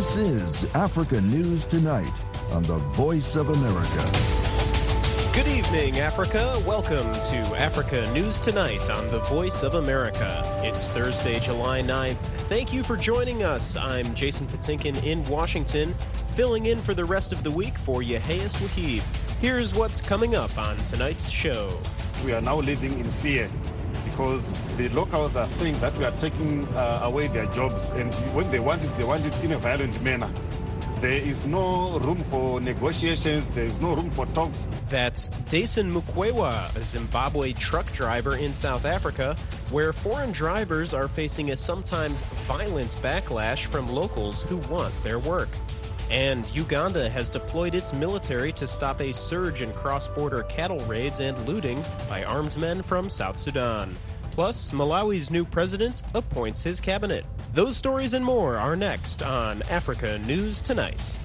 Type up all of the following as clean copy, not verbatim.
This is Africa News Tonight on the Voice of America. Good evening, Africa. Welcome to Africa News Tonight on the Voice of America. It's Thursday, July 9th. Thank you for joining us. I'm Jason Patinkin in Washington, filling in for the rest of the week for Yeheyas Wahib. Here's what's coming up on tonight's show. We are now living in fear because the locals are saying that we are taking away their jobs, and when they want it in a violent manner. There is no room for negotiations. There is no room for talks. That's Dason Mukwewa, a Zimbabwe truck driver in South Africa, where foreign drivers are facing a sometimes violent backlash from locals who want their work. And Uganda has deployed its military to stop a surge in cross-border cattle raids and looting by armed men from South Sudan. Plus, Malawi's new president appoints his cabinet. Those stories and more are next on Africa News Tonight.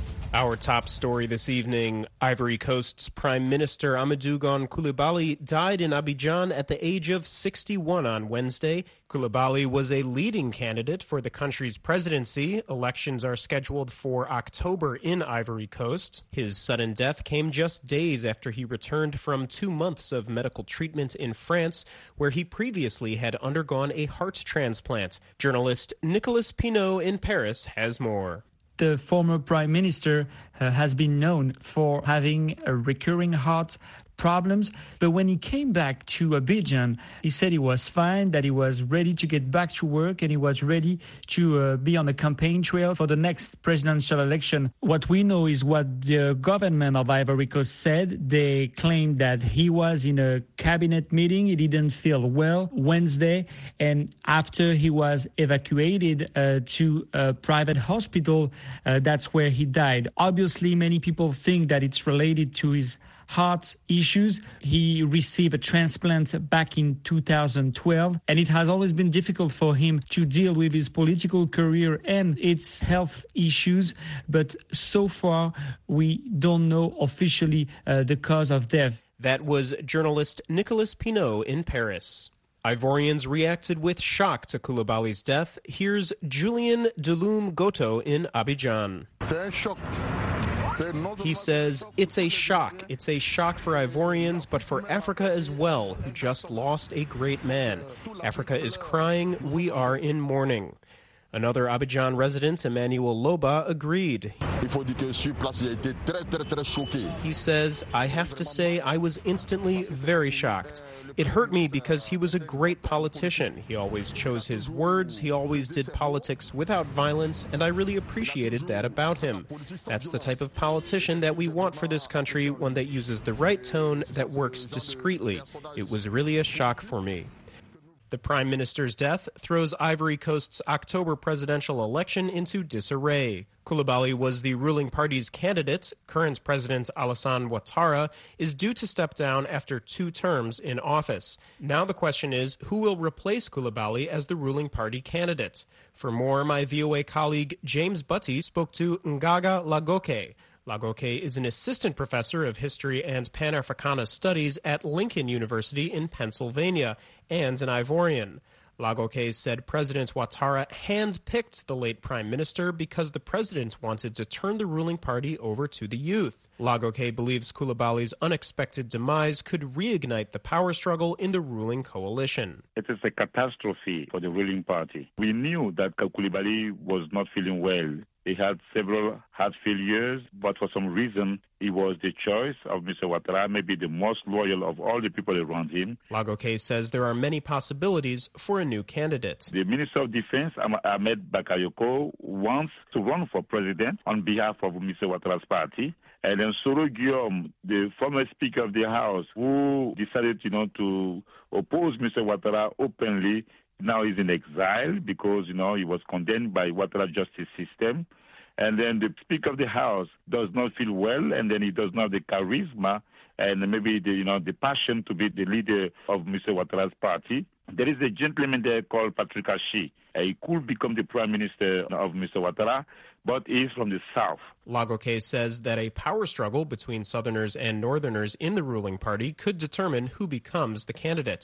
Our top story this evening, Ivory Coast's Prime Minister Amadou Gon Coulibaly died in Abidjan at the age of 61 on Wednesday. Coulibaly was a leading candidate for the country's presidency. Elections are scheduled for October in Ivory Coast. His sudden death came just days after he returned from 2 months of medical treatment in France, where he previously had undergone a heart transplant. Journalist Nicolas Pinault in Paris has more. The former prime minister has been known for having a recurring heart problems, but when he came back to Abidjan, he said he was fine, that he was ready to get back to work, and he was ready to be on the campaign trail for the next presidential election. What we know is what the government of Ivory Coast said. They claimed that he was in a cabinet meeting, he didn't feel well Wednesday, and after he was evacuated to a private hospital, that's where he died. Obviously, many people think that it's related to his heart issues. He received a transplant back in 2012, and it has always been difficult for him to deal with his political career and its health issues. But so far, we don't know officially the cause of death. That was journalist Nicolas Pinault in Paris. Ivorians reacted with shock to Coulibaly's death. Here's Julien Deloum Goto in Abidjan. He says, it's a shock. It's a shock for Ivorians, but for Africa as well, who just lost a great man. Africa is crying. We are in mourning. Another Abidjan resident, Emmanuel Loba, agreed. He says, I have to say I was instantly very shocked. It hurt me because he was a great politician. He always chose his words, he always did politics without violence, and I really appreciated that about him. That's the type of politician that we want for this country, one that uses the right tone, that works discreetly. It was really a shock for me. The Prime Minister's death throws Ivory Coast's October presidential election into disarray. Coulibaly was the ruling party's candidate. Current President Alassane Ouattara is due to step down after 2 terms in office. Now the question is, who will replace Coulibaly as the ruling party candidate? For more, my VOA colleague James Butty spoke to Ngaga Lagoke. Lagoke is an assistant professor of history and Pan-Africana studies at Lincoln University in Pennsylvania and an Ivorian. Lagoke said President Ouattara hand-picked the late prime minister because the president wanted to turn the ruling party over to the youth. Lagoke believes Coulibaly's unexpected demise could reignite the power struggle in the ruling coalition. It is a catastrophe for the ruling party. We knew that Coulibaly was not feeling well. He had several heart failures, but for some reason, he was the choice of Mr. Ouattara, maybe the most loyal of all the people around him. Lagoke says there are many possibilities for a new candidate. The Minister of Defense, Ahmed Bakayoko, wants to run for president on behalf of Mr. Ouattara's party. And then Soro Guillaume, the former Speaker of the House, who decided, to oppose Mr. Ouattara openly, now he's in exile because, he was condemned by Ouattara justice system. And then the Speaker of the House does not feel well, and then he does not have the charisma and maybe the passion to be the leader of Mr. Ouattara's party. There is a gentleman there called Patrick Ashi. He could become the Prime Minister of Mr. Ouattara, but he is from the South. Lagoke says that a power struggle between Southerners and Northerners in the ruling party could determine who becomes the candidate.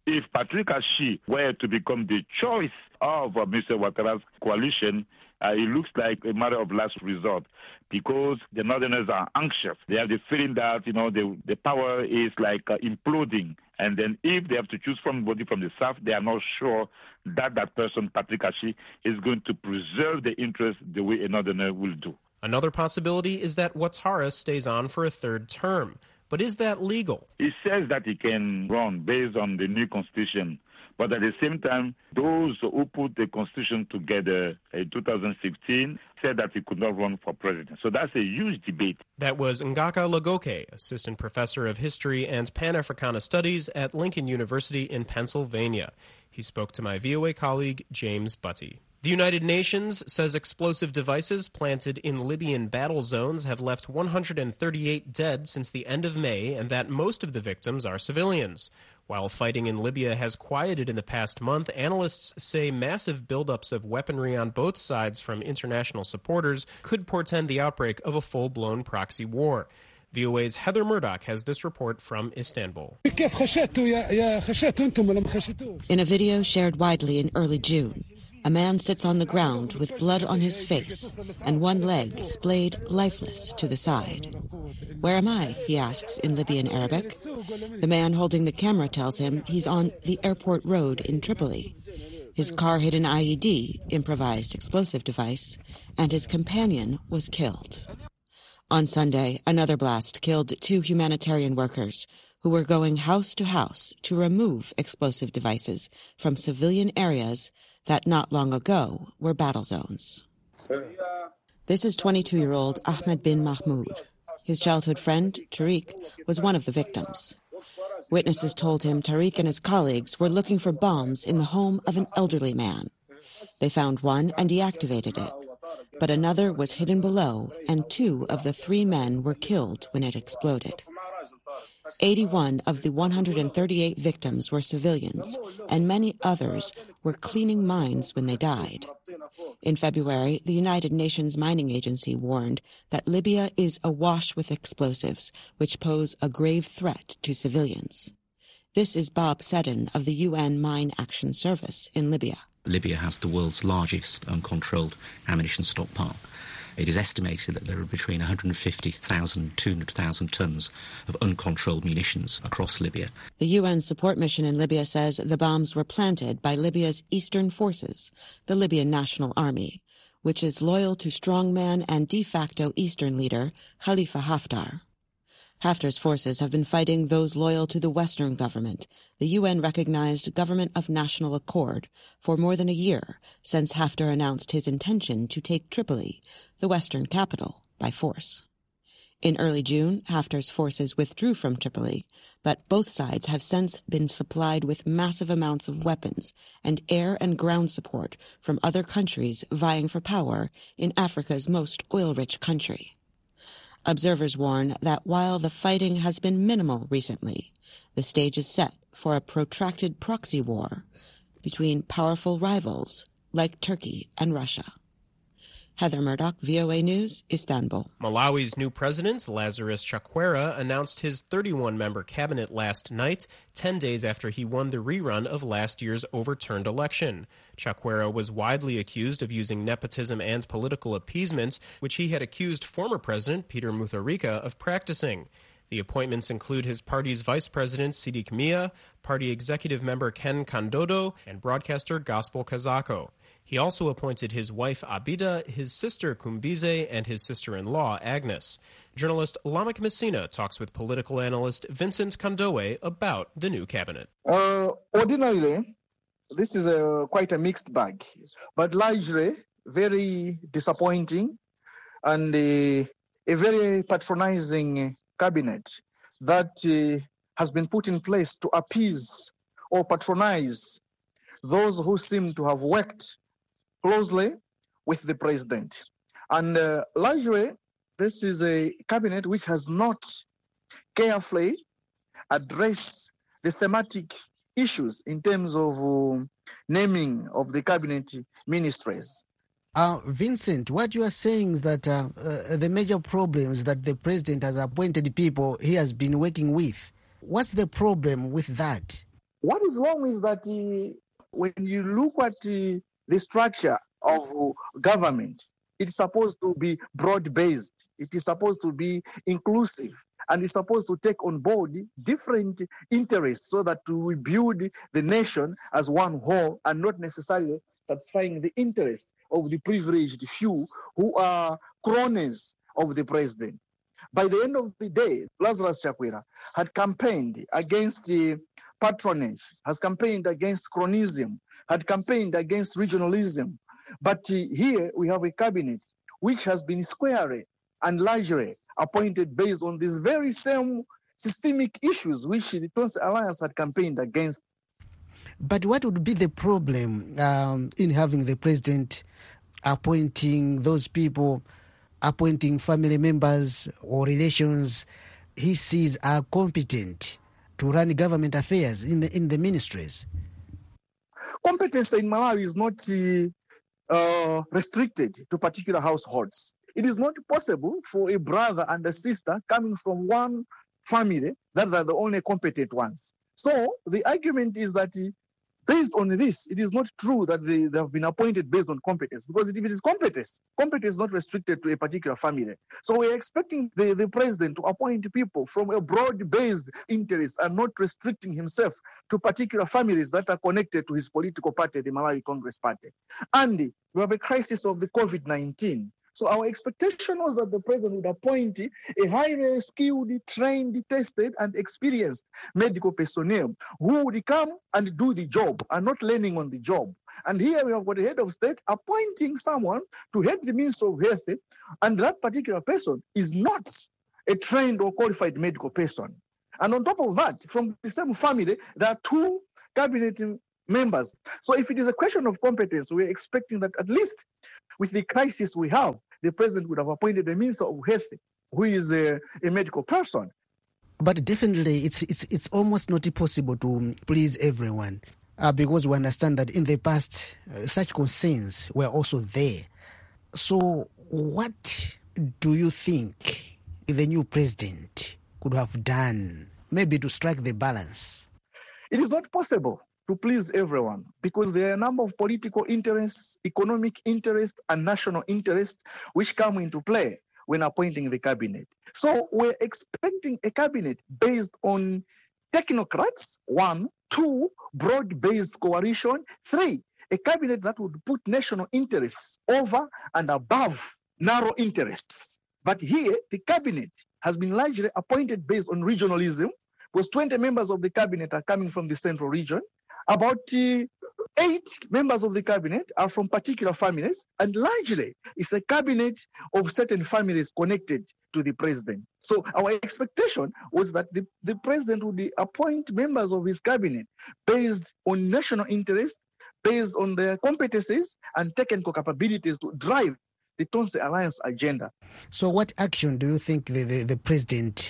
if Patrick Ashi were to become the choice of Mr. Ouattara's coalition, it looks like a matter of last resort because the Northerners are anxious. They have the feeling that, the power is like imploding. And then if they have to choose somebody from the South, they are not sure that person, Patrick Ashi, is going to preserve the interest the way a Northerner will do. Another possibility is that Ouattara stays on for a third term. But is that legal? He says that he can run based on the new constitution. But at the same time, those who put the constitution together in 2016 said that he could not run for president. So that's a huge debate. That was Ngaka Lagoke, assistant professor of history and Pan-Africana studies at Lincoln University in Pennsylvania. He spoke to my VOA colleague, James Butty. The United Nations says explosive devices planted in Libyan battle zones have left 138 dead since the end of May, and that most of the victims are civilians. While fighting in Libya has quieted in the past month, analysts say massive buildups of weaponry on both sides from international supporters could portend the outbreak of a full-blown proxy war. VOA's Heather Murdoch has this report from Istanbul. In a video shared widely in early June, a man sits on the ground with blood on his face and one leg splayed lifeless to the side. "Where am I?" he asks in Libyan Arabic. The man holding the camera tells him he's on the airport road in Tripoli. His car hit an IED, improvised explosive device, and his companion was killed. On Sunday, another blast killed 2 humanitarian workers who were going house to house to remove explosive devices from civilian areas that not long ago were battle zones. This is 22-year-old Ahmed bin Mahmoud. His childhood friend, Tariq, was one of the victims. Witnesses told him Tariq and his colleagues were looking for bombs in the home of an elderly man. They found one and deactivated it, but another was hidden below, and 2 of the 3 men were killed when it exploded. 81 of the 138 victims were civilians, and many others were cleaning mines when they died. In February, the United Nations Mining Agency warned that Libya is awash with explosives, which pose a grave threat to civilians. This is Bob Seddon of the UN Mine Action Service in Libya. Libya has the world's largest uncontrolled ammunition stockpile. It is estimated that there are between 150,000 and 200,000 tons of uncontrolled munitions across Libya. The UN support mission in Libya says the bombs were planted by Libya's Eastern Forces, the Libyan National Army, which is loyal to strongman and de facto Eastern leader Khalifa Haftar. Haftar's forces have been fighting those loyal to the Western government, the UN-recognized Government of National Accord, for more than a year since Haftar announced his intention to take Tripoli, the Western capital, by force. In early June, Haftar's forces withdrew from Tripoli, but both sides have since been supplied with massive amounts of weapons and air and ground support from other countries vying for power in Africa's most oil-rich country. Observers warn that while the fighting has been minimal recently, the stage is set for a protracted proxy war between powerful rivals like Turkey and Russia. Heather Murdoch, VOA News, Istanbul. Malawi's new president, Lazarus Chakwera, announced his 31-member cabinet last night, 10 days after he won the rerun of last year's overturned election. Chakwera was widely accused of using nepotism and political appeasement, which he had accused former president Peter Mutharika of practicing. The appointments include his party's vice president, Sidi Kamia, party executive member Ken Kandodo, and broadcaster Gospel Kazako. He also appointed his wife Abida, his sister Kumbize, and his sister-in-law Agnes. Journalist Lamek Messina talks with political analyst Vincent Kandoe about the new cabinet. Ordinarily, this is quite a mixed bag, but largely very disappointing and a very patronizing cabinet that has been put in place to appease or patronize those who seem to have worked closely with the president. And largely, this is a cabinet which has not carefully addressed the thematic issues in terms of naming of the cabinet ministries. Vincent, what you are saying is that the major problems that the president has appointed people he has been working with. What's the problem with that? What is wrong is that when you look at the structure of government, it's supposed to be broad-based. It is supposed to be inclusive. And it's supposed to take on board different interests so that we build the nation as one whole and not necessarily satisfying the interests of the privileged few who are cronies of the president. By the end of the day, Lazarus Chakwera had campaigned against patronage, has campaigned against cronyism, had campaigned against regionalism. But here we have a cabinet which has been squarely and largely appointed based on these very same systemic issues which the Tonse Alliance had campaigned against. But what would be the problem in having the president appointing those people, appointing family members or relations he sees are competent to run government affairs in the ministries? Competence in Malawi is not restricted to particular households. It is not possible for a brother and a sister coming from one family that are the only competent ones. So the argument is that based on this, it is not true that they have been appointed based on competence, because if it is competence is not restricted to a particular family. So we are expecting the president to appoint people from a broad-based interest and not restricting himself to particular families that are connected to his political party, the Malawi Congress Party. And we have a crisis of the COVID-19. So our expectation was that the president would appoint a highly skilled, trained, tested, and experienced medical personnel who would come and do the job and not learning on the job. And here we have got a head of state appointing someone to head the Ministry of Health, and that particular person is not a trained or qualified medical person. And on top of that, from the same family, there are two cabinet members. So if it is a question of competence, we're expecting that at least with the crisis we have, the president would have appointed a Minister of Health who is a medical person. But definitely it's almost not possible to please everyone because we understand that in the past such concerns were also there. So what do you think the new president could have done maybe to strike the balance? It is not possible to please everyone because there are a number of political interests, economic interests, and national interests which come into play when appointing the cabinet. So we're expecting a cabinet based on technocrats, 1, 2, broad-based coalition, 3, a cabinet that would put national interests over and above narrow interests. But here, the cabinet has been largely appointed based on regionalism, because 20 members of the cabinet are coming from the central region. About 8 members of the cabinet are from particular families, and largely it's a cabinet of certain families connected to the president. So our expectation was that the president would appoint members of his cabinet based on national interest, based on their competencies and technical capabilities to drive the Tonse Alliance agenda. So what action do you think the president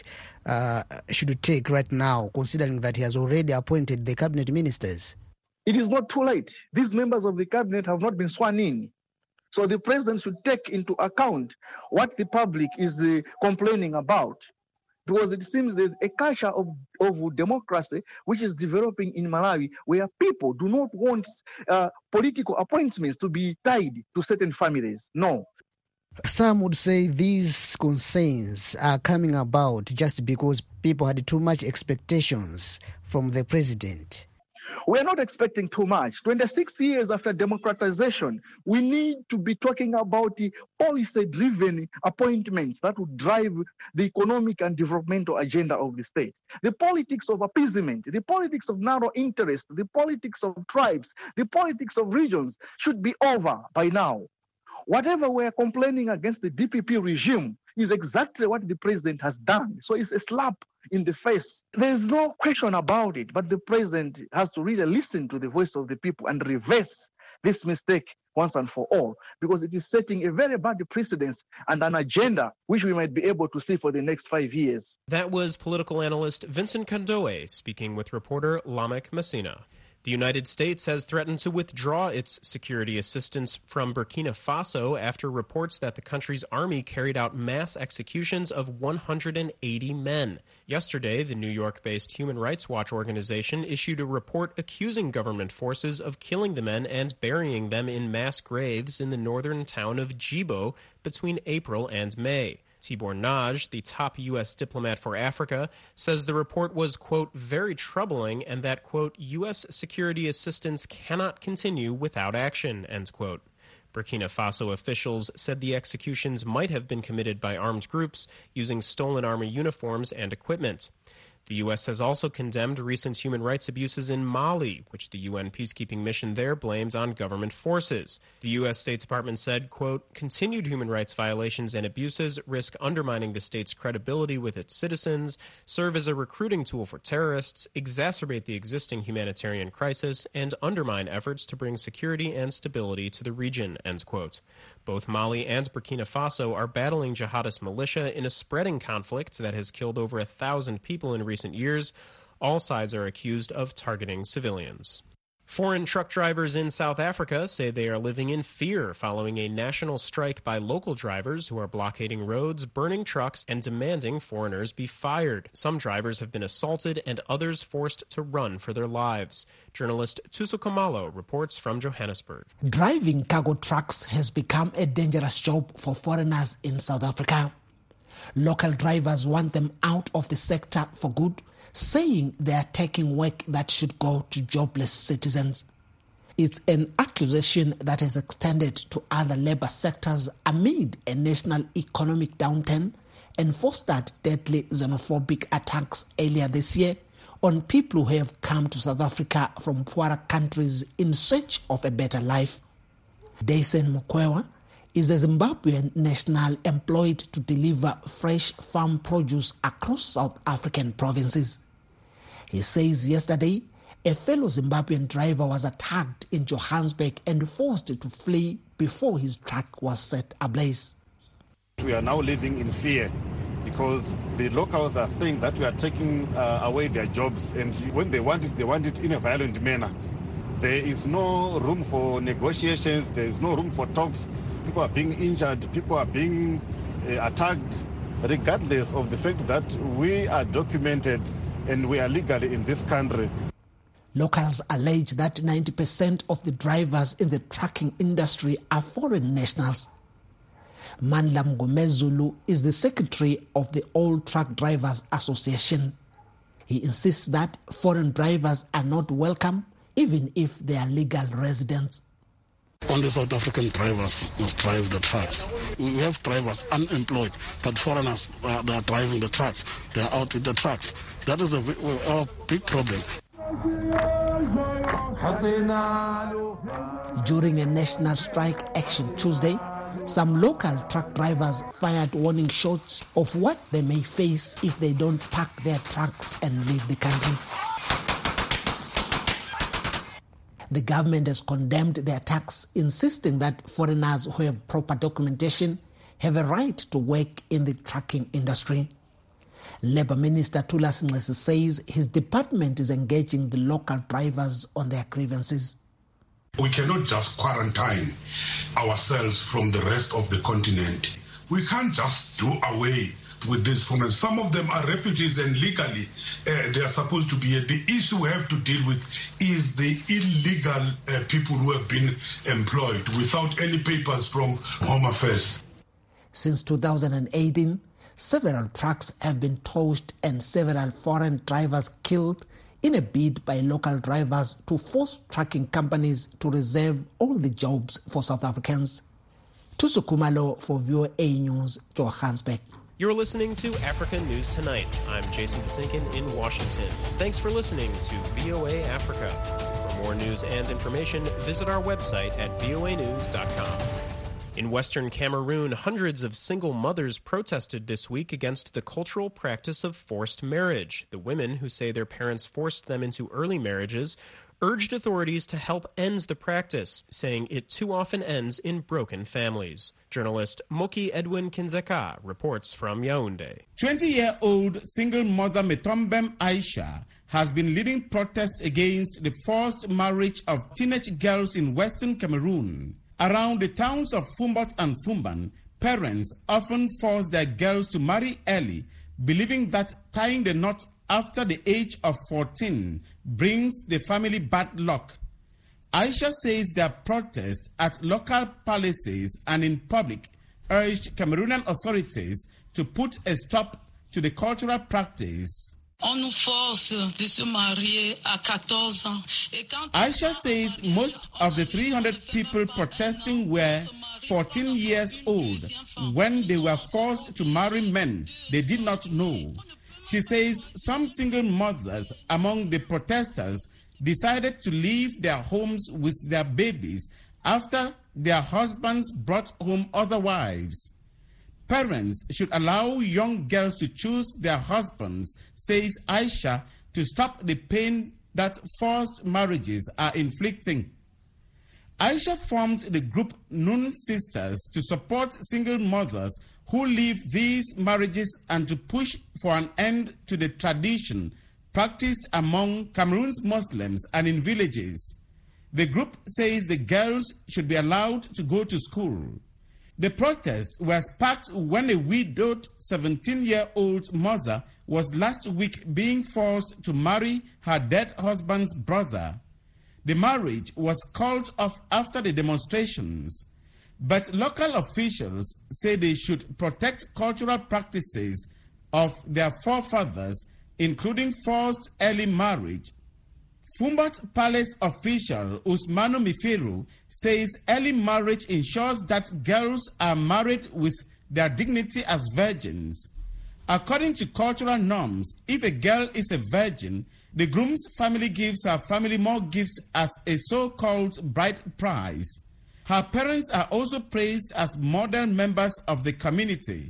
should take right now, considering that he has already appointed the cabinet ministers? It is not too late. These members of the cabinet have not been sworn in. So the president should take into account what the public is complaining about. Because it seems there's a culture of democracy which is developing in Malawi where people do not want political appointments to be tied to certain families. No. Some would say these concerns are coming about just because people had too much expectations from the president. We are not expecting too much. 26 years after democratization, we need to be talking about the policy-driven appointments that would drive the economic and developmental agenda of the state. The politics of appeasement, the politics of narrow interest, the politics of tribes, the politics of regions should be over by now. Whatever we are complaining against the DPP regime is exactly what the president has done. So it's a slap in the face. There's no question about it, but the president has to really listen to the voice of the people and reverse this mistake once and for all, because it is setting a very bad precedence and an agenda which we might be able to see for the next 5 years. That was political analyst Vincent Kandoe speaking with reporter Lamek Messina. The United States has threatened to withdraw its security assistance from Burkina Faso after reports that the country's army carried out mass executions of 180 men. Yesterday, the New York-based Human Rights Watch organization issued a report accusing government forces of killing the men and burying them in mass graves in the northern town of Djibo between April and May. Tibor Nagy, the top U.S. diplomat for Africa, says the report was, quote, very troubling and that, quote, U.S. security assistance cannot continue without action, end quote. Burkina Faso officials said the executions might have been committed by armed groups using stolen army uniforms and equipment. The U.S. has also condemned recent human rights abuses in Mali, which the UN peacekeeping mission there blames on government forces. The U.S. State Department said, quote, continued human rights violations and abuses risk undermining the state's credibility with its citizens, serve as a recruiting tool for terrorists, exacerbate the existing humanitarian crisis, and undermine efforts to bring security and stability to the region, end quote. Both Mali and Burkina Faso are battling jihadist militia in a spreading conflict that has killed over 1,000 people in recent years. All sides are accused of targeting civilians. Foreign truck drivers in South Africa say they are living in fear following a national strike by local drivers who are blockading roads, burning trucks, and demanding foreigners be fired. Some drivers have been assaulted and others forced to run for their lives. Journalist Thuso Khumalo reports from Johannesburg. Driving cargo trucks has become a dangerous job for foreigners in South Africa. Local drivers want them out of the sector for good, saying they are taking work that should go to jobless citizens. It's an accusation that has extended to other labor sectors amid a national economic downturn and fostered deadly xenophobic attacks earlier this year on people who have come to South Africa from poorer countries in search of a better life. Daisen Mukwewa is a Zimbabwean national employed to deliver fresh farm produce across South African provinces. He says yesterday, a fellow Zimbabwean driver was attacked in Johannesburg and forced to flee before his truck was set ablaze. We are now living in fear because the locals are saying that we are taking away their jobs, and when they want it in a violent manner. There is no room for negotiations, there is no room for talks. People are being injured, people are being attacked, regardless of the fact that we are documented and we are legally in this country. Locals allege that 90% of the drivers in the trucking industry are foreign nationals. Mandla Mgomezulu is the secretary of the All Truck Drivers Association. He insists that foreign drivers are not welcome, even if they are legal residents. Only South African drivers must drive the trucks. We have drivers unemployed, but foreigners, they are driving the trucks. They are out with the trucks. That is our big problem. During a national strike action Tuesday, some local truck drivers fired warning shots of what they may face if they don't park their trucks and leave the country. The government has condemned the attacks, insisting that foreigners who have proper documentation have a right to work in the trucking industry. Labour Minister Thulas Nxesi says his department is engaging the local drivers on their grievances. We cannot just quarantine ourselves from the rest of the continent. We can't just do away with these foreigners. Some of them are refugees and legally they are supposed to be here. The issue we have to deal with is the illegal people who have been employed without any papers from Home Affairs. Since 2018, several trucks have been tossed and several foreign drivers killed in a bid by local drivers to force trucking companies to reserve all the jobs for South Africans. Thuso Khumalo for VOA News, Johannesburg. You're listening to Africa News Tonight. I'm Jason Patinkin in Washington. Thanks for listening to VOA Africa. For more news and information, visit our website at voanews.com. In Western Cameroon, hundreds of single mothers protested this week against the cultural practice of forced marriage. The women, who say their parents forced them into early marriages, urged authorities to help end the practice, saying it too often ends in broken families. Journalist Moki Edwin Kinzeka reports from Yaoundé. 20-year-old single mother Metombem Aisha has been leading protests against the forced marriage of teenage girls in western Cameroon. Around the towns of Fumbat and Fumban, parents often force their girls to marry early, believing that tying the knot after the age of 14 brings the family bad luck. Aisha says their protests at local palaces and in public urged Cameroonian authorities to put a stop to the cultural practice. Aisha says most of the 300 people protesting were 14 years old when they were forced to marry men they did not know. She says some single mothers among the protesters decided to leave their homes with their babies after their husbands brought home other wives. Parents should allow young girls to choose their husbands, says Aisha, to stop the pain that forced marriages are inflicting. Aisha formed the group Nun Sisters to support single mothers who leave these marriages and to push for an end to the tradition practiced among Cameroon's Muslims and in villages. The group says the girls should be allowed to go to school. The protest was sparked when a widowed 17-year-old mother was last week being forced to marry her dead husband's brother. The marriage was called off after the demonstrations, but local officials say they should protect cultural practices of their forefathers, including forced early marriage. Fumbat Palace official Usmanu Mifiru says early marriage ensures that girls are married with their dignity as virgins. According to cultural norms, if a girl is a virgin, the groom's family gives her family more gifts as a so-called bride price. Her parents are also praised as model members of the community.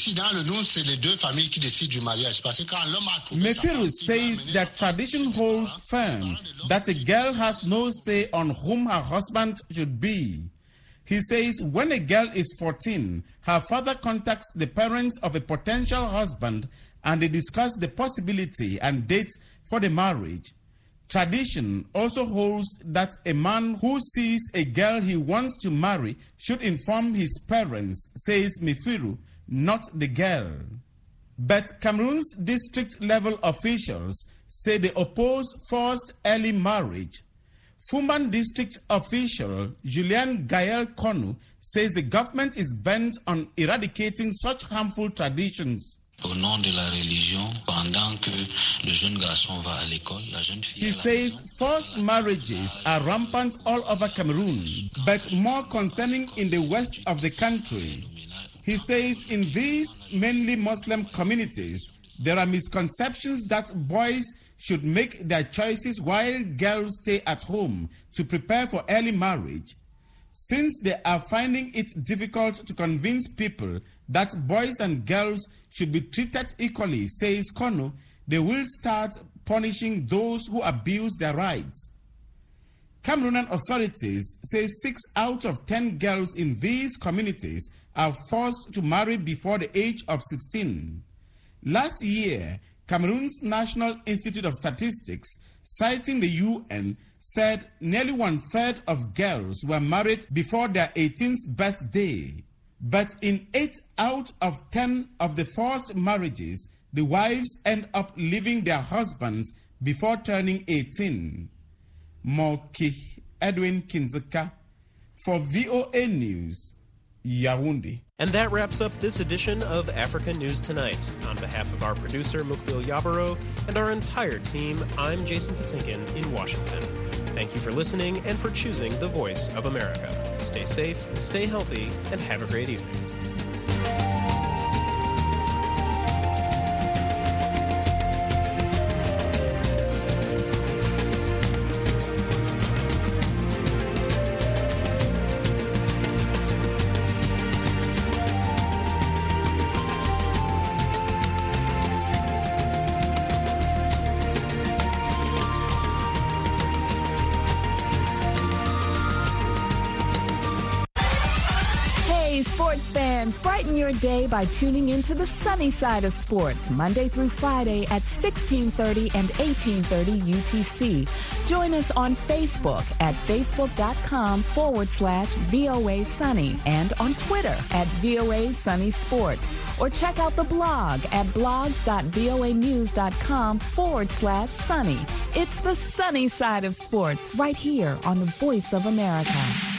Mefiru says that tradition holds firm that a girl has no say on whom her husband should be. He says when a girl is 14, her father contacts the parents of a potential husband and they discuss the possibility and date for the marriage. Tradition also holds that a man who sees a girl he wants to marry should inform his parents, says Mifiru, not the girl. But Cameroon's district-level officials say they oppose forced early marriage. Fumban district official Julien Gael Konu says the government is bent on eradicating such harmful traditions. He says forced marriages are rampant all over Cameroon, but more concerning in the west of the country. He says in these mainly Muslim communities, there are misconceptions that boys should make their choices while girls stay at home to prepare for early marriage. Since they are finding it difficult to convince people that boys and girls should be treated equally, says Kono, they will start punishing those who abuse their rights. Cameroonian authorities say 6 out of 10 girls in these communities are forced to marry before the age of 16. Last year, Cameroon's National Institute of Statistics, citing the UN, said nearly 1/3 of girls were married before their 18th birthday. But in 8 out of 10 of the forced marriages, the wives end up leaving their husbands before turning 18. Moki Edwin Kinzeka for VOA News, Yaoundé. And that wraps up this edition of Africa News Tonight. On behalf of our producer, Mukbil Yabaro, and our entire team, I'm Jason Patinkin in Washington. Thank you for listening and for choosing the Voice of America. Stay safe, stay healthy, and have a great evening. sports fans, brighten your day by tuning into the sunny side of sports, Monday through Friday at 1630 and 1830 UTC. Join us on Facebook at facebook.com/VOA Sunny and on Twitter at VOA Sunny Sports. Or check out the blog at blogs.voanews.com/sunny. It's the sunny side of sports right here on the Voice of America.